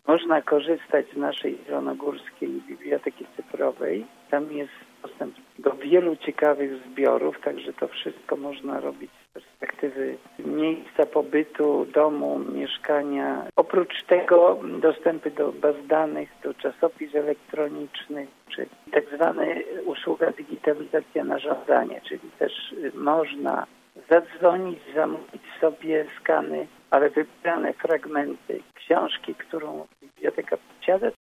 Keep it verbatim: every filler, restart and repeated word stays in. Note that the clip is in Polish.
Można korzystać z naszej zielonogórskiej biblioteki cyfrowej. Tam jest dostęp do wielu ciekawych zbiorów, także to wszystko można robić z perspektywy miejsca pobytu, domu, mieszkania. Oprócz tego dostępy do baz danych, do czasopism elektronicznych, czy tak zwana usługa digitalizacja na żądanie, czyli też można zadzwonić, zamówić sobie skany, ale wybrane fragmenty książki, którą biblioteka posiada,